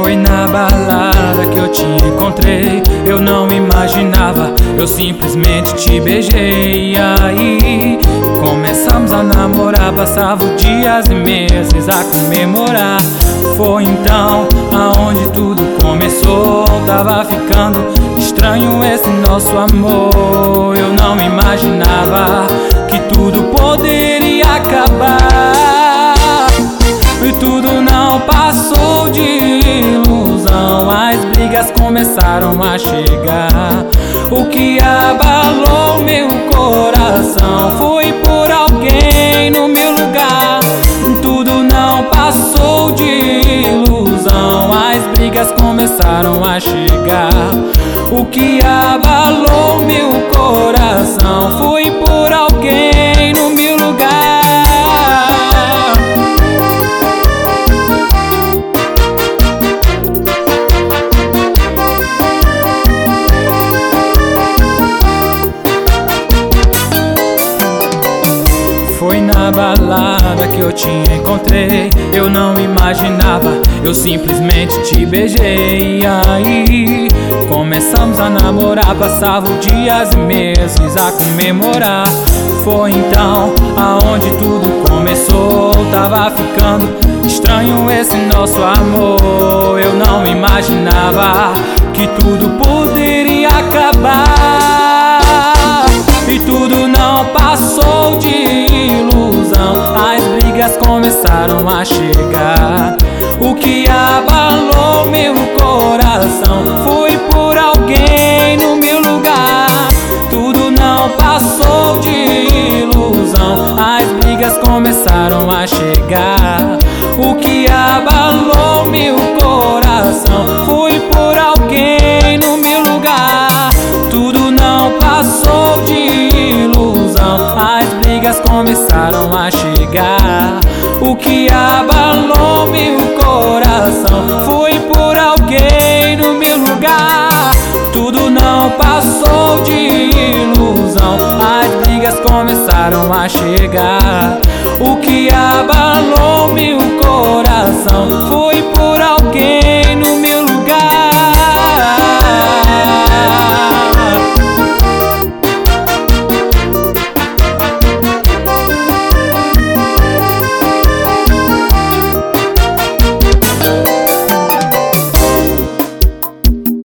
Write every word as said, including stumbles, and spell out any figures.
Foi na balada que eu te encontrei. Eu não imaginava, eu simplesmente te beijei. E aí começamos a namorar, passava dias e meses a comemorar. Foi então aonde tudo começou. Tava ficando estranho esse nosso amor. Eu não imaginava que tudo poderia acabar. E tudo não passou de ilusão. As brigas começaram a chegar. O que abalou meu coração foi por alguém no meu lugar. Tudo não passou de ilusão. As brigas começaram a chegar. O que abalou meu coração foi por alguém no meu lugar. Foi na balada que eu te encontrei. Eu não imaginava, eu simplesmente te beijei. E aí começamos a namorar, passava dias e meses a comemorar. Foi então aonde tudo começou. Tava ficando estranho esse nosso amor. Eu não imaginava que tudo poderia acabar. E tudo não passou de ilusão. As brigas começaram a chegar. O que abalou meu coração foi por alguém no meu lugar. Tudo não passou de ilusão. As brigas começaram a chegar. O que abalou meu coração foi por alguém no meu lugar. Tudo não passou de ilusão. As brigas começaram a chegar. O que abalou meu coração foi por alguém no meu lugar. Tudo não passou de ilusão. As brigas começaram a chegar. O que abalou meu coração foi